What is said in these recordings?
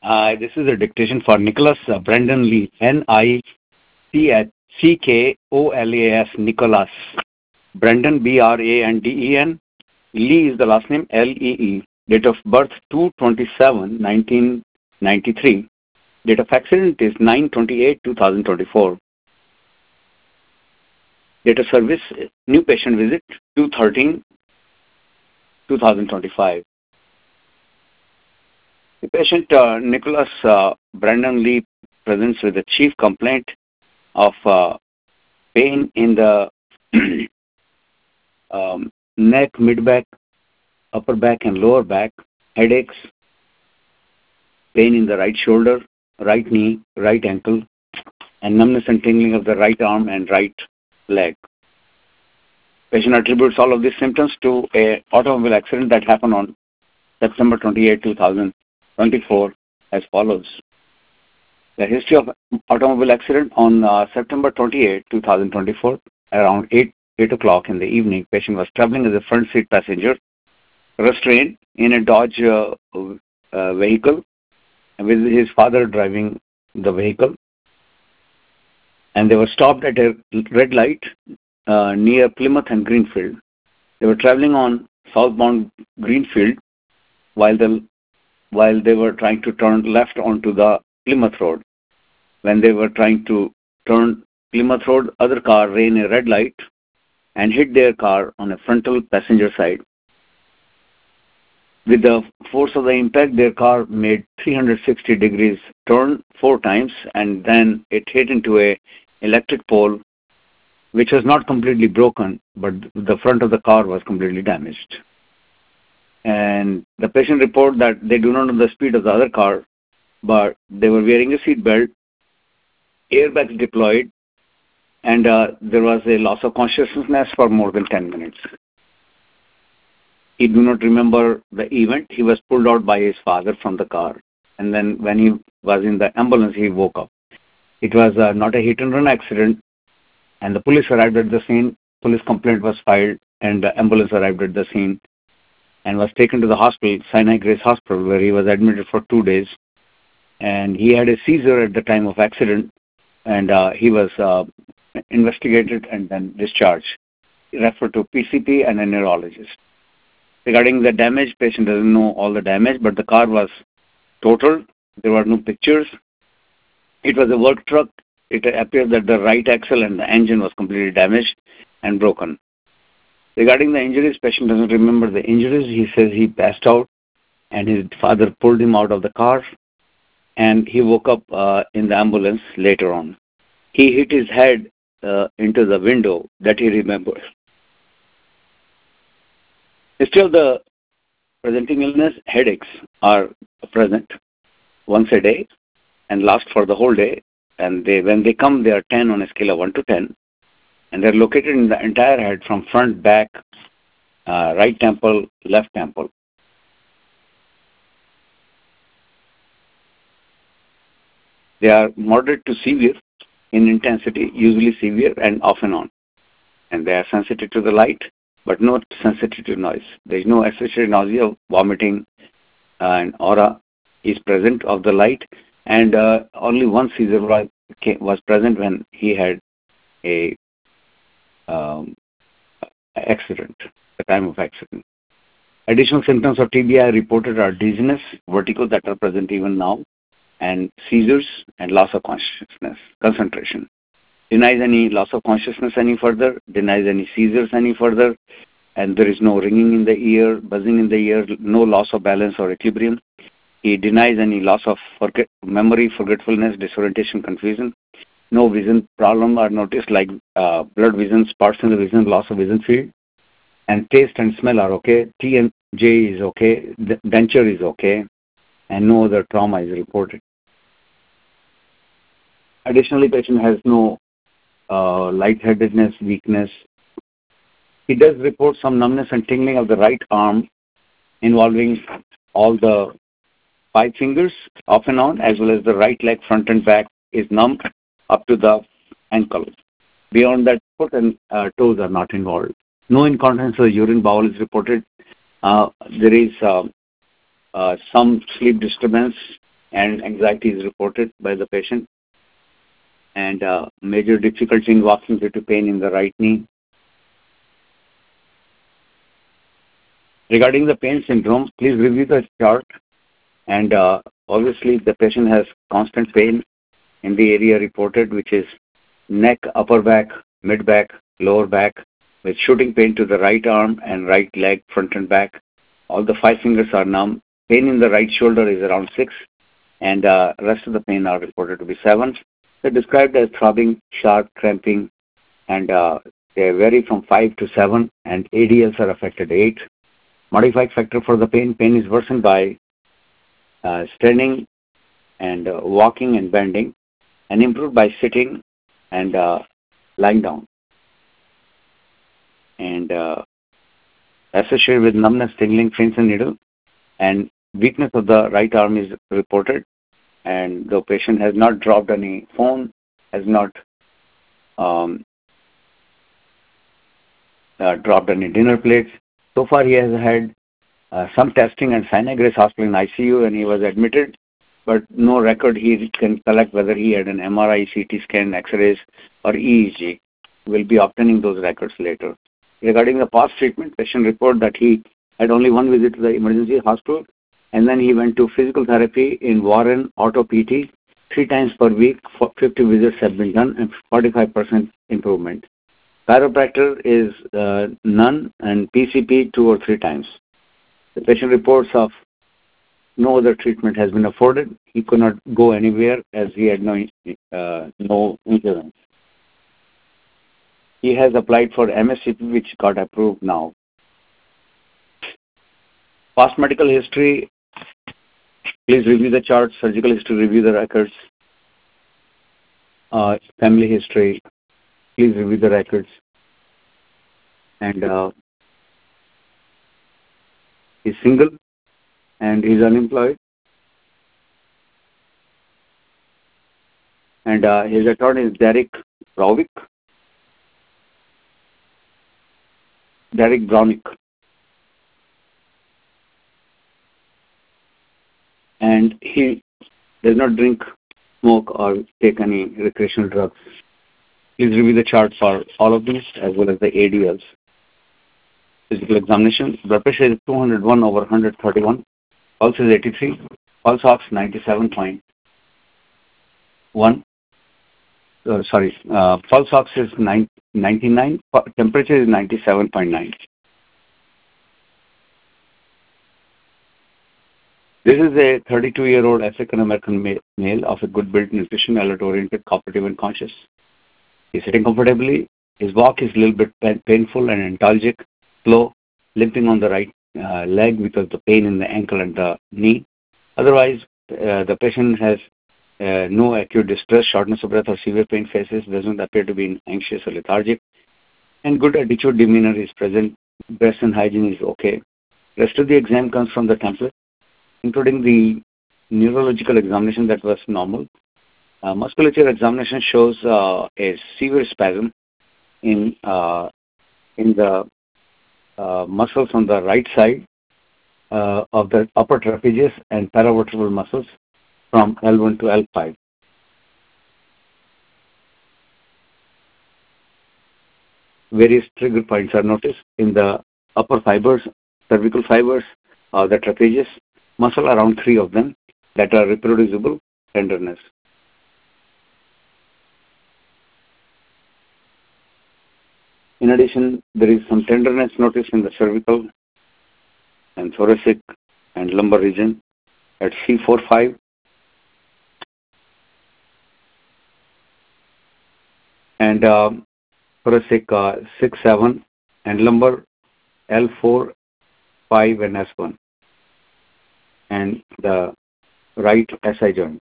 This is a dictation for Nicholas Brendan Lee, Nicholas, Nicholas. Brendan, Branden. Lee is the last name, Lee. Date of birth, 2/27/1993. Date of accident is 9/28/2024. Date of service, new patient visit, 2/13/2025. The patient, Nicholas Brendan Lee, presents with a chief complaint of pain in the neck, mid-back, upper back, and lower back, headaches, pain in the right shoulder, right knee, right ankle, and numbness and tingling of the right arm and right leg. Patient attributes all of these symptoms to an automobile accident that happened on September 28, 2024, as follows. The history of automobile accident on September 28, 2024, around 8 o'clock in the evening, patient was traveling as a front seat passenger, restrained in a Dodge vehicle, with his father driving the vehicle, and they were stopped at a red light near Plymouth and Greenfield. They were traveling on southbound Greenfield while they were trying to turn left onto the Plymouth Road. When they were trying to turn Plymouth Road, other car ran a red light and hit their car on a frontal passenger side. With the force of the impact, their car made 360 degrees turn 4 times, and then it hit into a electric pole, which was not completely broken, but the front of the car was completely damaged. And the patient reported that they do not know the speed of the other car, but they were wearing a seat belt, airbags deployed, and there was a loss of consciousness for more than 10 minutes. He do not remember the event. He was pulled out by his father from the car, and then when he was in the ambulance, he woke up. It was not a hit-and-run accident, and the police arrived at the scene. Police complaint was filed, and the ambulance arrived at the scene and was taken to the hospital, Sinai Grace Hospital, where he was admitted for 2 days. And he had a seizure at the time of accident, and he was investigated and then discharged, referred to PCP and a neurologist. Regarding the damage, patient doesn't know all the damage, but the car was totaled. There were no pictures. It was a work truck. It appeared that the right axle and the engine was completely damaged and broken. Regarding the injuries, patient doesn't remember the injuries. He says he passed out and his father pulled him out of the car, and he woke up in the ambulance later on. He hit his head into the window that he remembers. Still, the presenting illness, headaches are present once a day and last for the whole day. And when they come, they are 10 on a scale of 1 to 10. And they're located in the entire head from front, back, right temple, left temple. They are moderate to severe in intensity, usually severe and off and on. And they are sensitive to the light, but not sensitive to noise. There is no associated nausea, vomiting, and aura is present of the light. And only one seizure was present when he had a accident, the time of accident. Additional symptoms of TBI reported are dizziness, vertigo that are present even now, and seizures and loss of consciousness, concentration. Denies any loss of consciousness any further, denies any seizures any further, and there is no ringing in the ear, buzzing in the ear, no loss of balance or equilibrium. He denies any loss of memory, forgetfulness, disorientation, confusion. No vision problem are noticed like blood vision, spots in the vision, loss of vision field. And taste and smell are okay. T and J is okay. Denture is okay. And no other trauma is reported. Additionally, patient has no lightheadedness, weakness. He does report some numbness and tingling of the right arm involving all the 5 fingers off and on, as well as the right leg front and back is numb up to the ankle. Beyond that, foot and toes are not involved. No incontinence or urine bowel is reported. There is some sleep disturbance and anxiety is reported by the patient, and major difficulty in walking due to pain in the right knee. Regarding the pain syndrome, please review the chart, and obviously the patient has constant pain in the area reported, which is neck, upper back, mid back, lower back, with shooting pain to the right arm and right leg, front and back. All the 5 fingers are numb. Pain in the right shoulder is around 6, and rest of the pain are reported to be 7. They're described as throbbing, sharp, cramping, and they vary from 5 to 7, and ADLs are affected 8. Modified factor for the pain is worsened by standing and walking and bending, and improved by sitting and lying down. And associated with numbness, tingling, pins and needle, and weakness of the right arm is reported. And the patient has not dropped any phone, has not dropped any dinner plates. So far, he has had some testing at Sinai Grace Hospital in ICU, and he was admitted, but no record he can collect whether he had an MRI, CT scan, X-rays, or EEG. We'll be obtaining those records later. Regarding the past treatment, patient report that he had only one visit to the emergency hospital, and then he went to physical therapy in Warren Auto PT 3 times per week. 50 visits have been done, and 45% improvement. Chiropractor is none, and PCP 2 or 3 times. The patient reports of no other treatment has been afforded. He could not go anywhere as he had no insurance. He has applied for MSCP, which got approved now. Past medical history, please review the chart. Surgical history, review the records. Family history, please review the records. And he's single and he's unemployed. And his attorney is Derek Brownick. And he does not drink, smoke, or take any recreational drugs. Please review the chart for all of these as well as the ADLs. Physical examination. Blood pressure is 201 over 131. Pulse is 83. Pulse ox 97.1. Pulse ox is 99. Temperature is 97.9. This is a 32-year-old African-American male of a good build, nutrition, alert-oriented, cooperative, and conscious. He's sitting comfortably. His walk is a little bit painful and antalgic, slow, limping on the right leg because of the pain in the ankle and the knee. Otherwise, the patient has no acute distress, shortness of breath, or severe pain faces, doesn't appear to be anxious or lethargic, and good attitude, demeanor is present. Breast and hygiene is okay. Rest of the exam comes from the template, including the neurological examination that was normal. Musculature examination shows a severe spasm in the muscles on the right side of the upper trapezius and paravertebral muscles from L1 to L5. Various trigger points are noticed in the upper fibers, cervical fibers, the trapezius muscle, around 3 of them that are reproducible tenderness. In addition, there is some tenderness noticed in the cervical and thoracic and lumbar region at C4-5. And thoracic 6-7 and lumbar L4, 5 and S1. And the right SI joint.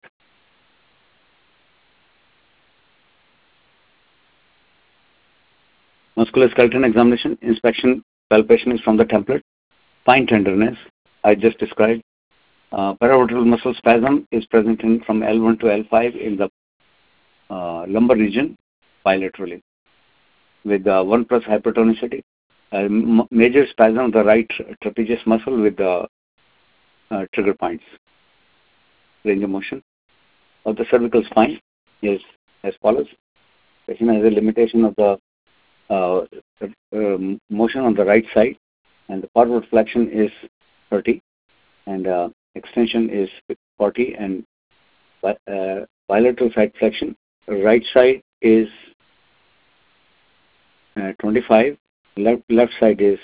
Musculoskeletal examination, inspection, palpation is from the template. Fine tenderness, I just described. Paravertebral muscle spasm is present from L1 to L5 in the lumbar region bilaterally with 1+ hypertonicity. Major spasm of the right trapezius muscle with the trigger points. range of motion of the cervical spine is as follows. Patient has a limitation of the motion on the right side, and the forward flexion is 30, and extension is 40, and bilateral side flexion, right side is 25, left side is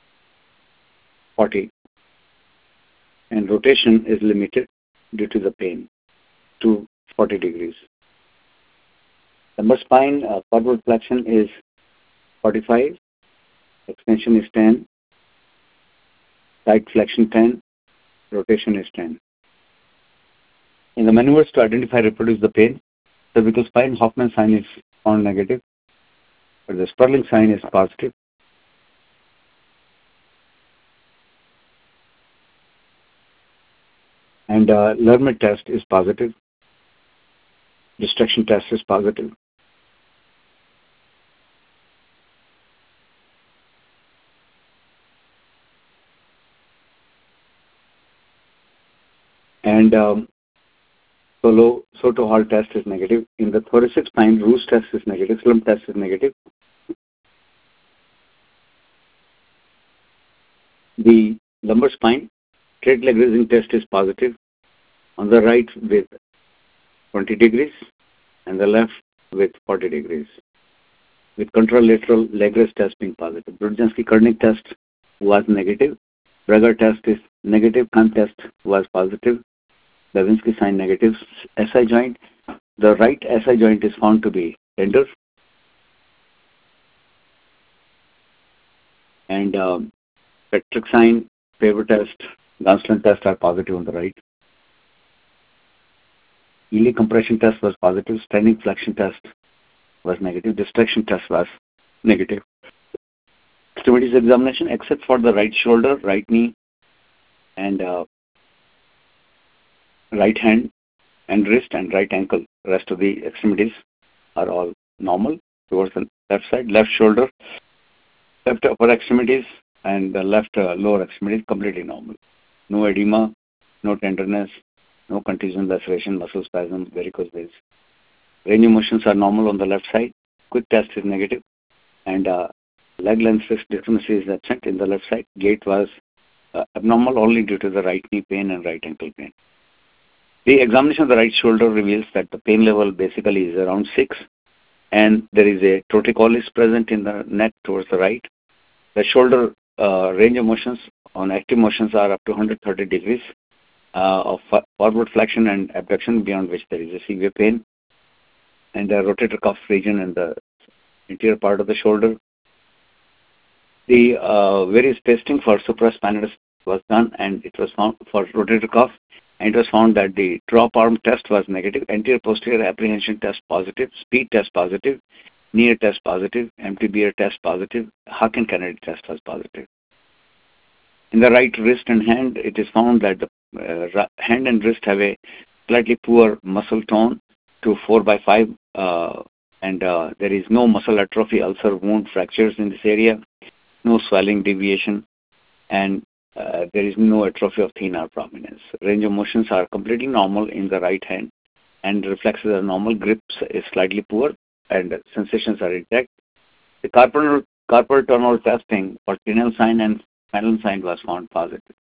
40, and rotation is limited due to the pain to 40 degrees. Lumbar spine forward flexion is 45, extension is 10, side flexion 10, rotation is 10. In the maneuvers to identify and reproduce the pain, cervical spine Hoffman sign is found negative, but the Sperling sign is positive. And Lermit test is positive. Distraction test is positive. And Soto Hall test is negative. In the thoracic spine, Roos test is negative. Slump test is negative. The lumbar spine, straight leg raising test is positive. On the right with 20 degrees and the left with 40 degrees. With contralateral leg raise test being positive. Brudzinski-Kernig test was negative. Braga test is negative. Kahn test was positive. Levinsky sign negative. SI joint, the right SI joint is found to be tender. And Petrick sign, Faber test, Gonsolin test are positive on the right. Iliac compression test was positive. Standing flexion test was negative. Distraction test was negative. Extremities examination, except for the right shoulder, right knee, and right hand and wrist and right ankle. The rest of the extremities are all normal towards the left side. Left shoulder, left upper extremities, and the left lower extremities completely normal. No edema, no tenderness, no contusion, laceration, muscle spasm, varicose veins. Range of motions are normal on the left side. Quick test is negative, and leg length discrepancy is absent in the left side. Gait was abnormal only due to the right knee pain and right ankle pain. The examination of the right shoulder reveals that the pain level basically is around 6, and there is a torticollis present in the neck towards the right. The shoulder range of motions on active motions are up to 130 degrees of forward flexion and abduction, beyond which there is a severe pain, and the rotator cuff region and the interior part of the shoulder. The various testing for supraspinatus was done, and it was found for rotator cuff, and it was found that the drop arm test was negative, anterior posterior apprehension test positive, speed test positive, near test positive, MTBR test positive, Haken-Kennedy test was positive. In the right wrist and hand, it is found that the hand and wrist have a slightly poor muscle tone to 4/5, and there is no muscle atrophy, ulcer, wound, fractures in this area, no swelling, deviation, and there is no atrophy of thenar prominence. Range of motions are completely normal in the right hand, and reflexes are normal. Grips is slightly poor, and sensations are intact. The carpal tunnel testing for Tinel sign and Madelung sign was found positive.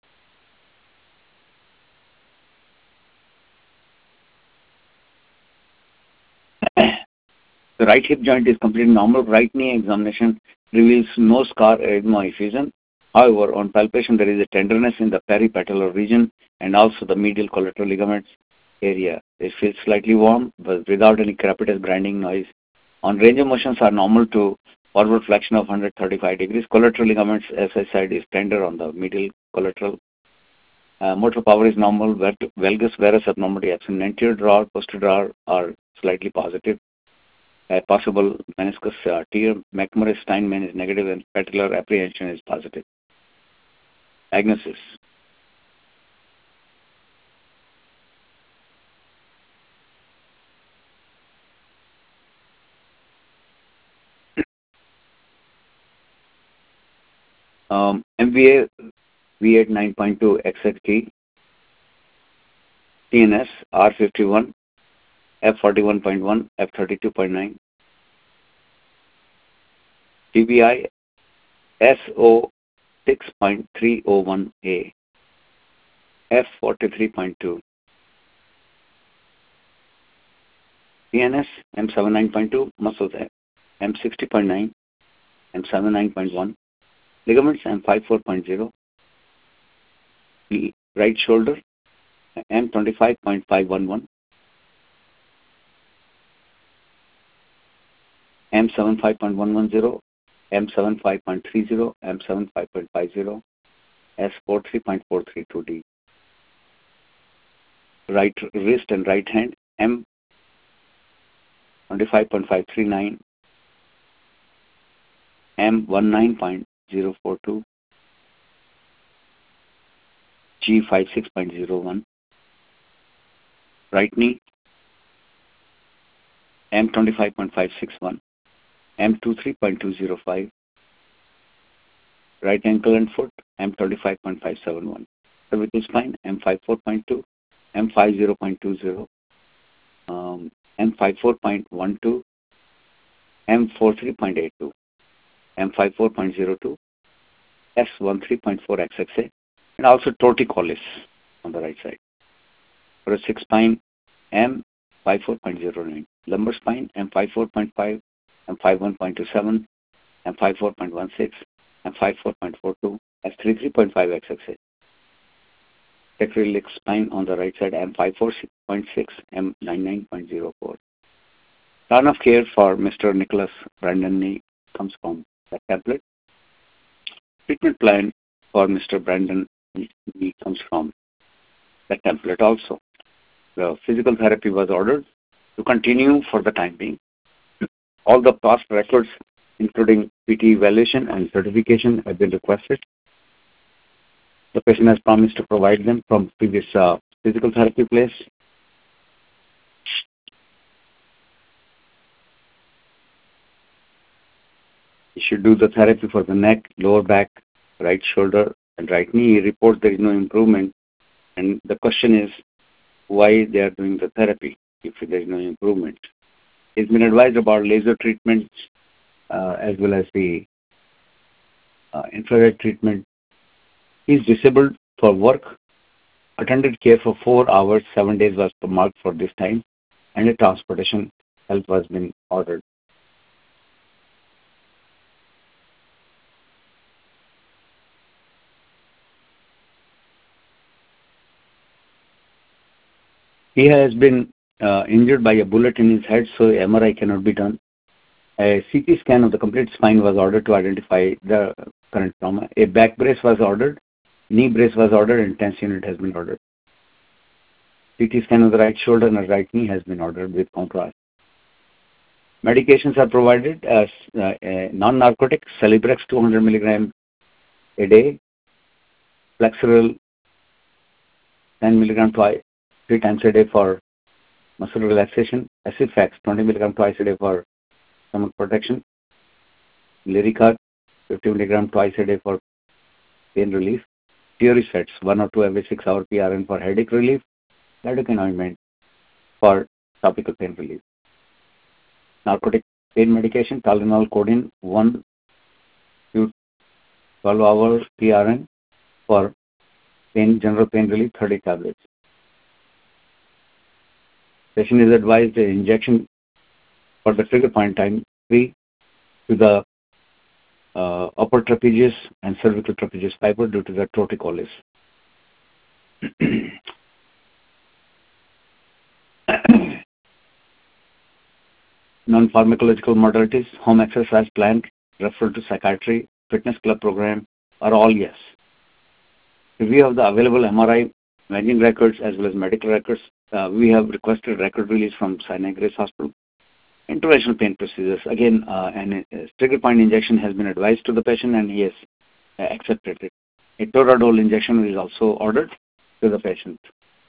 The right hip joint is completely normal. Right knee examination reveals no scar, edema, effusion. However, on palpation, there is a tenderness in the peripatellar region and also the medial collateral ligaments area. It feels slightly warm, but without any crepitus grinding noise. On range of motions are normal to forward flexion of 135 degrees. Collateral ligaments, SI side is tender on the medial collateral. Motor power is normal. Valgus varus abnormality absent. Anterior drawer, posterior drawer are slightly positive. Possible meniscus tear. McMurray-Steinman is negative, and patellar apprehension is positive. Diagnosis. MVA V8 9.2 XXT. CNS R51, F41.1, F32.9, TBI SO6.301A, F43.2, CNS M79.2, muscles M60.9, M79.1, ligaments M54.0, right shoulder M25.511, M75.110, M75.30, M75.50, S43.432D. Right wrist and right hand M25.539, M19.042, G56.01. Right knee M25.561, M23.205. Right ankle and foot M25.571. Cervical spine M54.2, M50.20, M54.12, M43.82, M54.02, S13.4XXA, and also torticollis on the right side. Thoracic spine M54.09, lumbar spine M54.5, M51.27, M54.16, M54.42, S33.5XXA. Sacroiliac spine on the right side M54.6, M99.04. Plan of care for Mr. Nicholas Brandon Nee comes from that template. Treatment plan for Mr. Brandon Nee comes from that template also. The physical therapy was ordered to continue for the time being. All the past records, including PT evaluation and certification, have been requested. The patient has promised to provide them from previous physical therapy place. He should do the therapy for the neck, lower back, right shoulder, and right knee. He reports there is no improvement. And the question is why they are doing the therapy if there is no improvement. He's been advised about laser treatments as well as the infrared treatment. He's disabled for work. Attended care for 4 hours, 7 days was marked for this time, and a transportation help was been ordered. He has been injured by a bullet in his head, so MRI cannot be done. A CT scan of the complete spine was ordered to identify the current trauma. A back brace was ordered, knee brace was ordered, and TENS unit has been ordered. CT scan of the right shoulder and the right knee has been ordered with contrast. Medications are provided as non-narcotic, Celebrex 200 milligram a day, Flexeril 10 milligram twice, 3 times a day for muscle relaxation, Acifex 20 milligram twice a day for stomach protection, Lyrica 50 milligram twice a day for pain relief, Theorisets 1 or 2 every 6 hour PRN for headache relief, lidocaine ointment for topical pain relief. Narcotic pain medication, Tylenol, codeine 1 to 12 hour PRN for pain, general pain relief, 30 tablets. Patient is advised the injection for the trigger point time 3 to the upper trapezius and cervical trapezius fiber due to the torticollis. Non-pharmacological modalities, home exercise plan, referral to psychiatry, fitness club program are all yes. Review of the available MRI, imaging records as well as medical records. We have requested record release from Sinai Grace Hospital. Interventional pain procedures. Again, a trigger point injection has been advised to the patient and he has accepted it. A Toradol injection is also ordered to the patient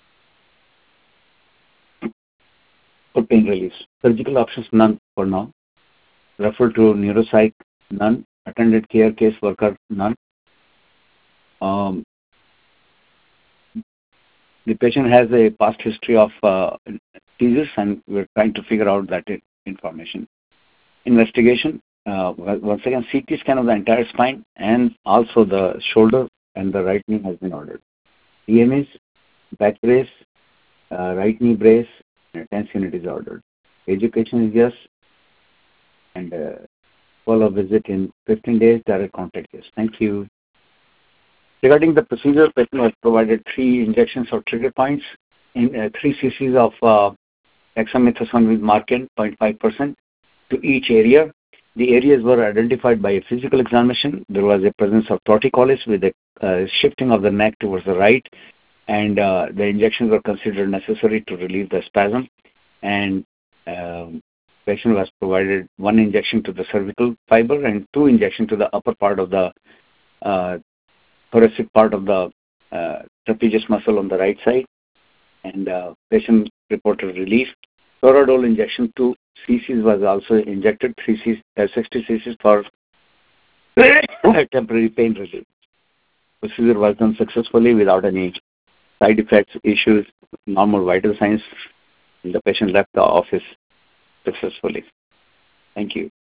for pain relief. Surgical options, none for now. Referral to neuropsych, none. Attended care case worker, none. The patient has a past history of seizures, and we're trying to figure out that information. Investigation. Once again, CT scan of the entire spine and also the shoulder and the right knee has been ordered. EMS, back brace, right knee brace, and a TENS unit is ordered. Education is yes, and follow visit in 15 days, direct contact yes. Thank you. Regarding the procedure, patient was provided 3 injections of trigger points in 3 cc's of dexamethasone with Marken, 0.5% to each area. The areas were identified by a physical examination. There was a presence of torticollis with a shifting of the neck towards the right, and the injections were considered necessary to relieve the spasm. And patient was provided 1 injection to the cervical fiber and 2 injections to the upper part of the thoracic part of the trapezius muscle on the right side. And patient reported relief. Toradol injection 2 cc's was also injected, 60 cc's for temporary pain relief. Procedure was done successfully without any side effects, issues, normal vital signs, and the patient left the office successfully. Thank you.